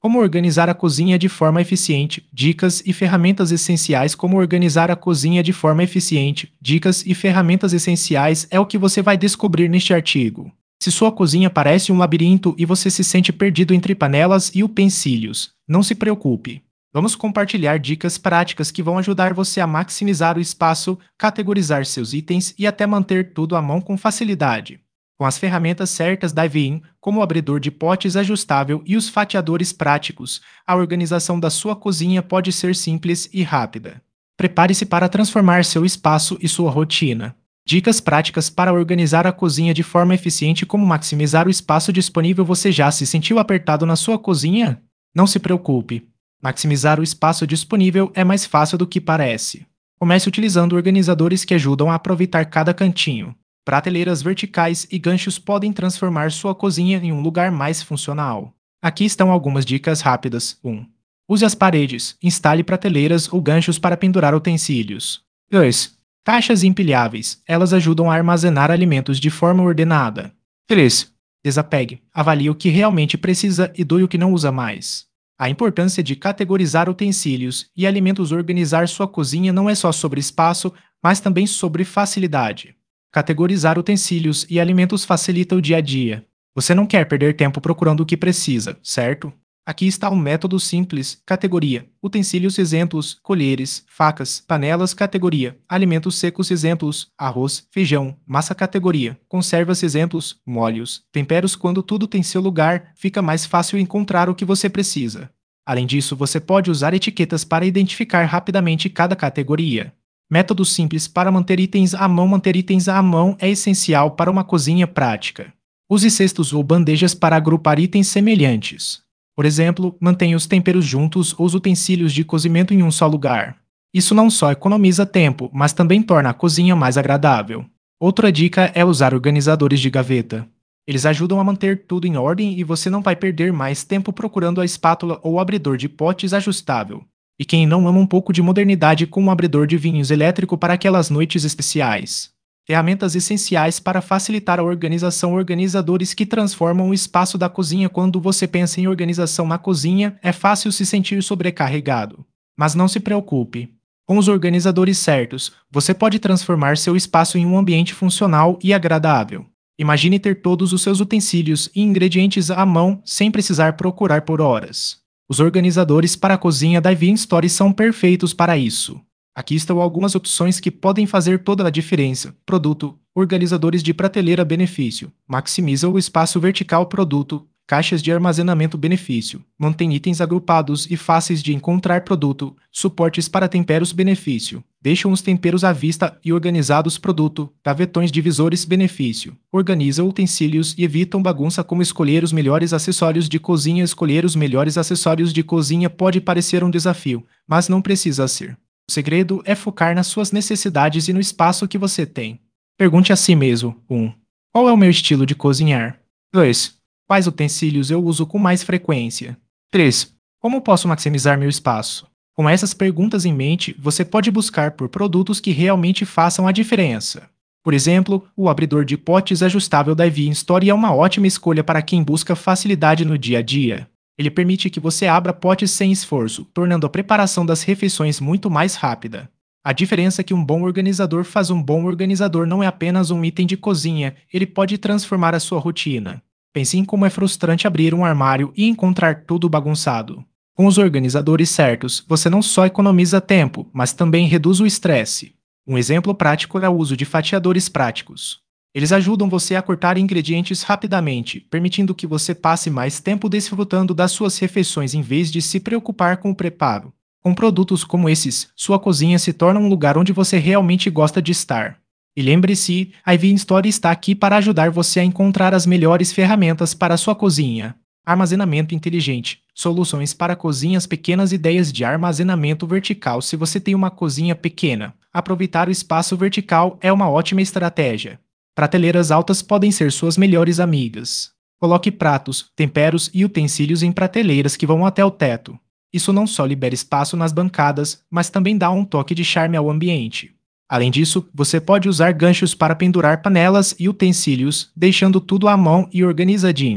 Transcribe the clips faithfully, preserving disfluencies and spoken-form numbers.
Como organizar a cozinha de forma eficiente, dicas e ferramentas essenciais. Como organizar a cozinha de forma eficiente, dicas e ferramentas essenciais é o que você vai descobrir neste artigo. Se sua cozinha parece um labirinto e você se sente perdido entre panelas e utensílios, não se preocupe. Vamos compartilhar dicas práticas que vão ajudar você a maximizar o espaço, categorizar seus itens e até manter tudo à mão com facilidade. Com as ferramentas certas da Evian, como o abridor de potes ajustável e os fatiadores práticos, a organização da sua cozinha pode ser simples e rápida. Prepare-se para transformar seu espaço e sua rotina. Dicas práticas para organizar a cozinha de forma eficiente. Como maximizar o espaço disponível. Você já se sentiu apertado na sua cozinha? Não se preocupe. Maximizar o espaço disponível é mais fácil do que parece. Comece utilizando organizadores que ajudam a aproveitar cada cantinho. Prateleiras verticais e ganchos podem transformar sua cozinha em um lugar mais funcional. Aqui estão algumas dicas rápidas. um. Use as paredes. Instale prateleiras ou ganchos para pendurar utensílios. dois. Caixas empilháveis. Elas ajudam a armazenar alimentos de forma ordenada. três. Desapegue. Avalie o que realmente precisa e doe o que não usa mais. A importância de categorizar utensílios e alimentos. Organizar sua cozinha não é só sobre espaço, mas também sobre facilidade. Categorizar utensílios e alimentos facilita o dia a dia. Você não quer perder tempo procurando o que precisa, certo? Aqui está um método simples. Categoria: utensílios. Exemplos: colheres, facas, panelas. Categoria: alimentos secos. Exemplos: arroz, feijão, massa. Categoria: conservas. Exemplos: molhos, temperos. Quando tudo tem seu lugar, fica mais fácil encontrar o que você precisa. Além disso, você pode usar etiquetas para identificar rapidamente cada categoria. Método simples para manter itens à mão. Manter itens à mão é essencial para uma cozinha prática. Use cestos ou bandejas para agrupar itens semelhantes. Por exemplo, mantenha os temperos juntos ou os utensílios de cozimento em um só lugar. Isso não só economiza tempo, mas também torna a cozinha mais agradável. Outra dica é usar organizadores de gaveta. Eles ajudam a manter tudo em ordem e você não vai perder mais tempo procurando a espátula ou o abridor de potes ajustável. E quem não ama um pouco de modernidade com um abridor de vinhos elétrico para aquelas noites especiais? Ferramentas essenciais para facilitar a organização. Organizadores que transformam o espaço da cozinha. Quando você pensa em organização na cozinha, é fácil se sentir sobrecarregado. Mas não se preocupe. Com os organizadores certos, você pode transformar seu espaço em um ambiente funcional e agradável. Imagine ter todos os seus utensílios e ingredientes à mão sem precisar procurar por horas. Os organizadores para a cozinha da Evian Store são perfeitos para isso. Aqui estão algumas opções que podem fazer toda a diferença. Produto: organizadores de prateleira. Benefício: maximiza o espaço vertical. Produto: caixas de armazenamento. Benefício: mantém itens agrupados e fáceis de encontrar. Produto: suportes para temperos. Benefício: deixam os temperos à vista e organizados. Produto: gavetões divisores. Benefício: organiza utensílios e evitam bagunça. Como escolher os melhores acessórios de cozinha. Escolher os melhores acessórios de cozinha pode parecer um desafio, mas não precisa ser. O segredo é focar nas suas necessidades e no espaço que você tem. Pergunte a si mesmo. um. Qual é o meu estilo de cozinhar? dois. Quais utensílios eu uso com mais frequência? três. Como posso maximizar meu espaço? Com essas perguntas em mente, você pode buscar por produtos que realmente façam a diferença. Por exemplo, o abridor de potes ajustável da Evian Store é uma ótima escolha para quem busca facilidade no dia a dia. Ele permite que você abra potes sem esforço, tornando a preparação das refeições muito mais rápida. A diferença é que um bom organizador faz. Um bom organizador não é apenas um item de cozinha, ele pode transformar a sua rotina. Pense em como é frustrante abrir um armário e encontrar tudo bagunçado. Com os organizadores certos, você não só economiza tempo, mas também reduz o estresse. Um exemplo prático é o uso de fatiadores práticos. Eles ajudam você a cortar ingredientes rapidamente, permitindo que você passe mais tempo desfrutando das suas refeições em vez de se preocupar com o preparo. Com produtos como esses, sua cozinha se torna um lugar onde você realmente gosta de estar. E lembre-se, a Evian Store está aqui para ajudar você a encontrar as melhores ferramentas para a sua cozinha. Armazenamento inteligente. Soluções para cozinhas pequenas. Ideias de armazenamento vertical. Se você tem uma cozinha pequena, aproveitar o espaço vertical é uma ótima estratégia. Prateleiras altas podem ser suas melhores amigas. Coloque pratos, temperos e utensílios em prateleiras que vão até o teto. Isso não só libera espaço nas bancadas, mas também dá um toque de charme ao ambiente. Além disso, você pode usar ganchos para pendurar panelas e utensílios, deixando tudo à mão e organizadinho.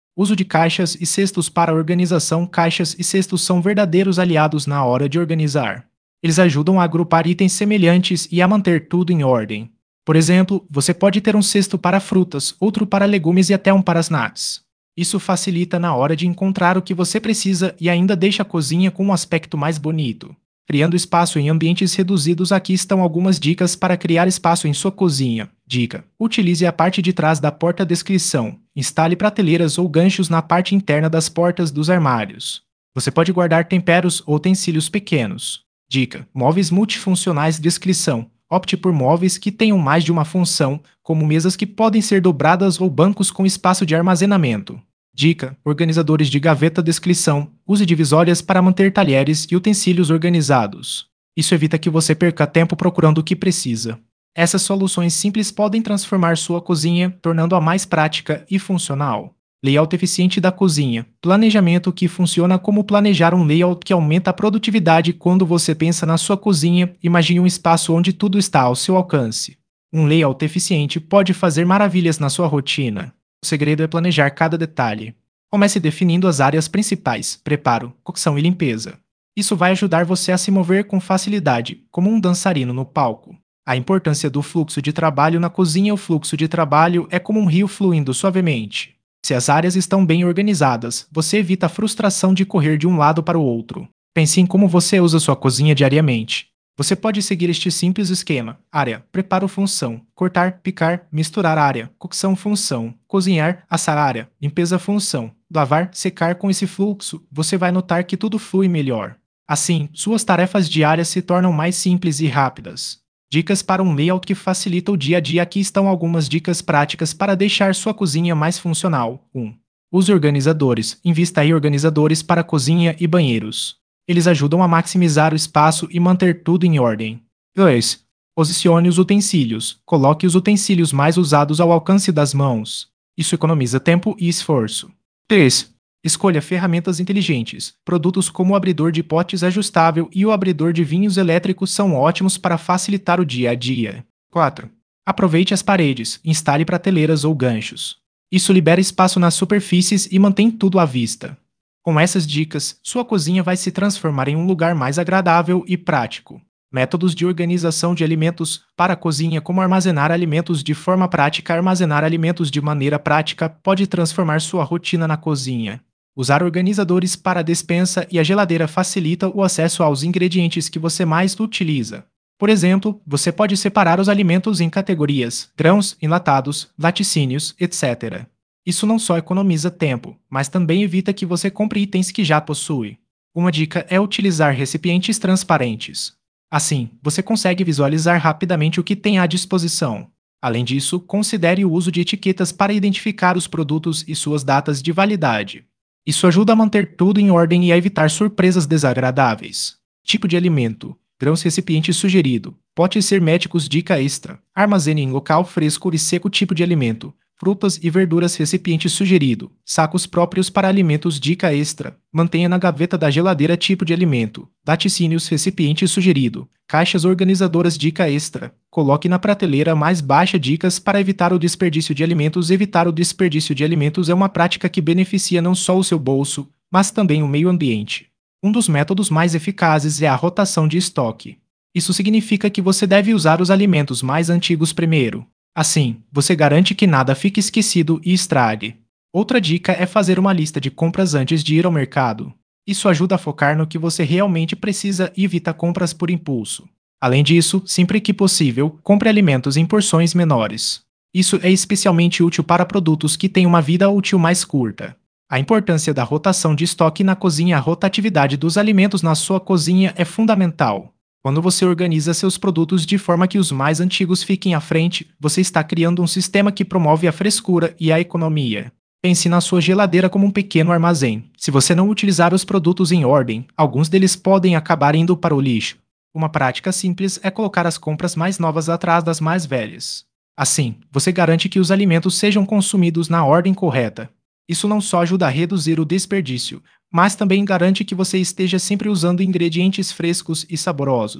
Uso de caixas e cestos para organização. Caixas e cestos são verdadeiros aliados na hora de organizar. Eles ajudam a agrupar itens semelhantes e a manter tudo em ordem. Por exemplo, você pode ter um cesto para frutas, outro para legumes e até um para snacks. Isso facilita na hora de encontrar o que você precisa e ainda deixa a cozinha com um aspecto mais bonito. Criando espaço em ambientes reduzidos. Aqui estão algumas dicas para criar espaço em sua cozinha. Dica: utilize a parte de trás da porta. Descrição: instale prateleiras ou ganchos na parte interna das portas dos armários. Você pode guardar temperos ou utensílios pequenos. Dica: móveis multifuncionais. Descrição: opte por móveis que tenham mais de uma função, como mesas que podem ser dobradas ou bancos com espaço de armazenamento. Dica: organizadores de gaveta. Descrição: use divisórias para manter talheres e utensílios organizados. Isso evita que você perca tempo procurando o que precisa. Essas soluções simples podem transformar sua cozinha, tornando-a mais prática e funcional. Layout eficiente da cozinha. Planejamento que funciona como planejar um layout que aumenta a produtividade. Quando você pensa na sua cozinha, imagine um espaço onde tudo está ao seu alcance. Um layout eficiente pode fazer maravilhas na sua rotina. O segredo é planejar cada detalhe. Comece definindo as áreas principais: preparo, cocção e limpeza. Isso vai ajudar você a se mover com facilidade, como um dançarino no palco. A importância do fluxo de trabalho na cozinha. O fluxo de trabalho é como um rio fluindo suavemente. Se as áreas estão bem organizadas, você evita a frustração de correr de um lado para o outro. Pense em como você usa sua cozinha diariamente. Você pode seguir este simples esquema: área, preparo, função, cortar, picar, misturar. Área, cocção, função, cozinhar, assar. Área, limpeza, função, lavar, secar. Com esse fluxo, você vai notar que tudo flui melhor. Assim, suas tarefas diárias se tornam mais simples e rápidas. Dicas para um layout que facilita o dia a dia. Aqui estão algumas dicas práticas para deixar sua cozinha mais funcional. um. Use organizadores. Invista em organizadores para cozinha e banheiros. Eles ajudam a maximizar o espaço e manter tudo em ordem. dois. Posicione os utensílios. Coloque os utensílios mais usados ao alcance das mãos. Isso economiza tempo e esforço. três. Escolha ferramentas inteligentes. Produtos como o abridor de potes ajustável e o abridor de vinhos elétricos são ótimos para facilitar o dia a dia. quatro. Aproveite as paredes. Instale prateleiras ou ganchos. Isso libera espaço nas superfícies e mantém tudo à vista. Com essas dicas, sua cozinha vai se transformar em um lugar mais agradável e prático. Métodos de organização de alimentos para a cozinha. Como armazenar alimentos de forma prática. Armazenar alimentos de maneira prática pode transformar sua rotina na cozinha. Usar organizadores para a despensa e a geladeira facilita o acesso aos ingredientes que você mais utiliza. Por exemplo, você pode separar os alimentos em categorias: grãos, enlatados, laticínios, etcétera. Isso não só economiza tempo, mas também evita que você compre itens que já possui. Uma dica é utilizar recipientes transparentes. Assim, você consegue visualizar rapidamente o que tem à disposição. Além disso, considere o uso de etiquetas para identificar os produtos e suas datas de validade. Isso ajuda a manter tudo em ordem e a evitar surpresas desagradáveis. Tipo de alimento: grãos, recipiente sugerido. Potes herméticos. Dica extra: armazene em local fresco e seco. Tipo de alimento: frutas e verduras, recipiente sugerido. Sacos próprios para alimentos. Dica extra: mantenha na gaveta da geladeira. Tipo de alimento: laticínios, recipiente sugerido. Caixas organizadoras. Dica extra: coloque na prateleira mais baixa. Dicas para evitar o desperdício de alimentos. Evitar o desperdício de alimentos é uma prática que beneficia não só o seu bolso, mas também o meio ambiente. Um dos métodos mais eficazes é a rotação de estoque. Isso significa que você deve usar os alimentos mais antigos primeiro. Assim, você garante que nada fique esquecido e estrague. Outra dica é fazer uma lista de compras antes de ir ao mercado. Isso ajuda a focar no que você realmente precisa e evita compras por impulso. Além disso, sempre que possível, compre alimentos em porções menores. Isso é especialmente útil para produtos que têm uma vida útil mais curta. A importância da rotação de estoque na cozinha. A rotatividade dos alimentos na sua cozinha é fundamental. Quando você organiza seus produtos de forma que os mais antigos fiquem à frente, você está criando um sistema que promove a frescura e a economia. Pense na sua geladeira como um pequeno armazém. Se você não utilizar os produtos em ordem, alguns deles podem acabar indo para o lixo. Uma prática simples é colocar as compras mais novas atrás das mais velhas. Assim, você garante que os alimentos sejam consumidos na ordem correta. Isso não só ajuda a reduzir o desperdício, mas também garante que você esteja sempre usando ingredientes frescos e saborosos.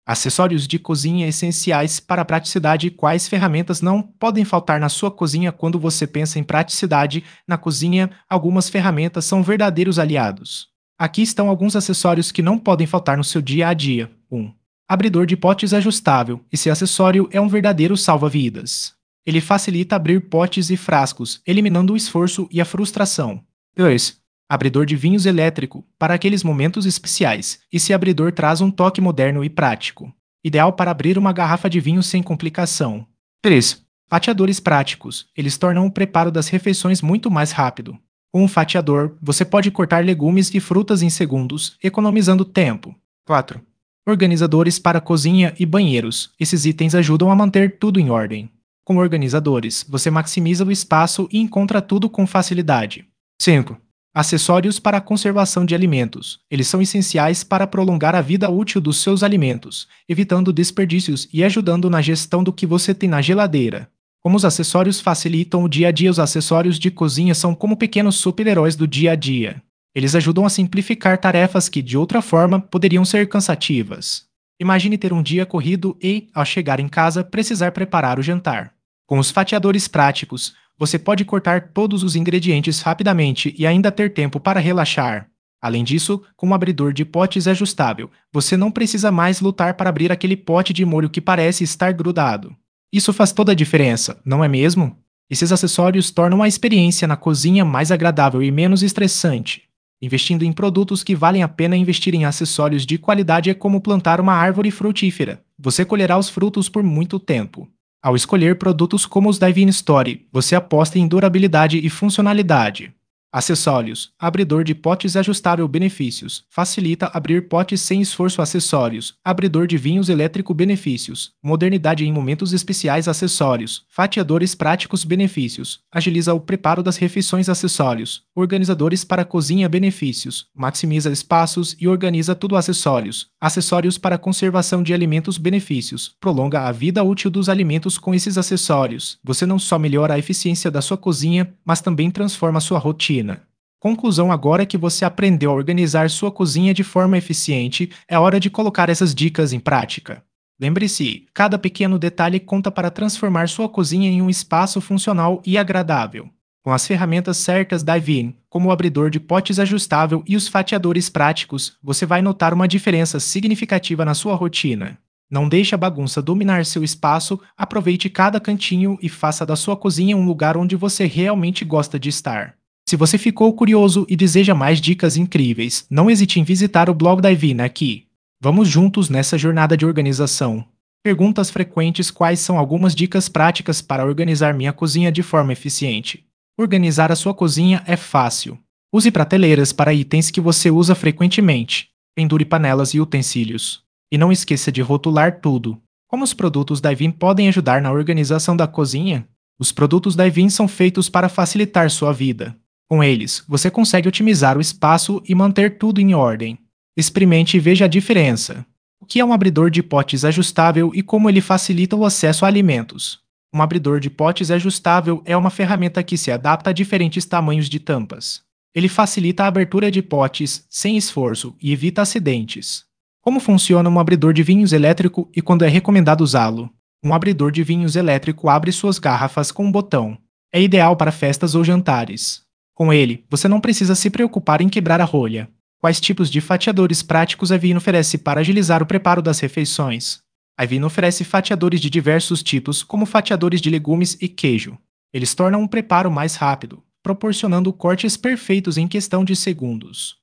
Acessórios de cozinha essenciais para a praticidade. Quais ferramentas não podem faltar na sua cozinha quando você pensa em praticidade na cozinha? Algumas ferramentas são verdadeiros aliados. Aqui estão alguns acessórios que não podem faltar no seu dia a dia. um. Abridor de potes ajustável. Esse acessório é um verdadeiro salva-vidas. Ele facilita abrir potes e frascos, eliminando o esforço e a frustração. dois. Abridor de vinhos elétrico, para aqueles momentos especiais. Esse abridor traz um toque moderno e prático, ideal para abrir uma garrafa de vinho sem complicação. três. Fatiadores práticos. Eles tornam o preparo das refeições muito mais rápido. Com um fatiador, você pode cortar legumes e frutas em segundos, economizando tempo. quatro. Organizadores para cozinha e banheiros. Esses itens ajudam a manter tudo em ordem. Com organizadores, você maximiza o espaço e encontra tudo com facilidade. cinco. Acessórios para a conservação de alimentos. Eles são essenciais para prolongar a vida útil dos seus alimentos, evitando desperdícios e ajudando na gestão do que você tem na geladeira. Como os acessórios facilitam o dia a dia, os acessórios de cozinha são como pequenos super-heróis do dia a dia. Eles ajudam a simplificar tarefas que, de outra forma, poderiam ser cansativas. Imagine ter um dia corrido e, ao chegar em casa, precisar preparar o jantar. Com os fatiadores práticos, você pode cortar todos os ingredientes rapidamente e ainda ter tempo para relaxar. Além disso, com o abridor de potes ajustável, você não precisa mais lutar para abrir aquele pote de molho que parece estar grudado. Isso faz toda a diferença, não é mesmo? Esses acessórios tornam a experiência na cozinha mais agradável e menos estressante. Investindo em produtos que valem a pena. Investir em acessórios de qualidade é como plantar uma árvore frutífera. Você colherá os frutos por muito tempo. Ao escolher produtos como os Divine Story, você aposta em durabilidade e funcionalidade. Acessórios. Abridor de potes ajustável. Benefícios. Facilita abrir potes sem esforço. Acessórios. Abridor de vinhos elétrico. Benefícios. Modernidade em momentos especiais. Acessórios. Fatiadores práticos. Benefícios. Agiliza o preparo das refeições. Acessórios. Organizadores para cozinha. Benefícios. Maximiza espaços e organiza tudo. Acessórios. Acessórios para conservação de alimentos. Benefícios. Prolonga a vida útil dos alimentos. Com esses acessórios, você não só melhora a eficiência da sua cozinha, mas também transforma sua rotina. Conclusão: agora que você aprendeu a organizar sua cozinha de forma eficiente, é hora de colocar essas dicas em prática. Lembre-se, cada pequeno detalhe conta para transformar sua cozinha em um espaço funcional e agradável. Com as ferramentas certas da Divine, como o abridor de potes ajustável e os fatiadores práticos, você vai notar uma diferença significativa na sua rotina. Não deixe a bagunça dominar seu espaço, aproveite cada cantinho e faça da sua cozinha um lugar onde você realmente gosta de estar. Se você ficou curioso e deseja mais dicas incríveis, não hesite em visitar o blog da Divine aqui. Vamos juntos nessa jornada de organização. Perguntas frequentes: quais são algumas dicas práticas para organizar minha cozinha de forma eficiente? Organizar a sua cozinha é fácil. Use prateleiras para itens que você usa frequentemente. Pendure panelas e utensílios. E não esqueça de rotular tudo. Como os produtos da Divine podem ajudar na organização da cozinha? Os produtos da Divine são feitos para facilitar sua vida. Com eles, você consegue otimizar o espaço e manter tudo em ordem. Experimente e veja a diferença. O que é um abridor de potes ajustável e como ele facilita o acesso a alimentos? Um abridor de potes ajustável é uma ferramenta que se adapta a diferentes tamanhos de tampas. Ele facilita a abertura de potes sem esforço e evita acidentes. Como funciona um abridor de vinhos elétrico e quando é recomendado usá-lo? Um abridor de vinhos elétrico abre suas garrafas com um botão. É ideal para festas ou jantares. Com ele, você não precisa se preocupar em quebrar a rolha. Quais tipos de fatiadores práticos a Divine oferece para agilizar o preparo das refeições? A Divine oferece fatiadores de diversos tipos, como fatiadores de legumes e queijo. Eles tornam um preparo mais rápido, proporcionando cortes perfeitos em questão de segundos.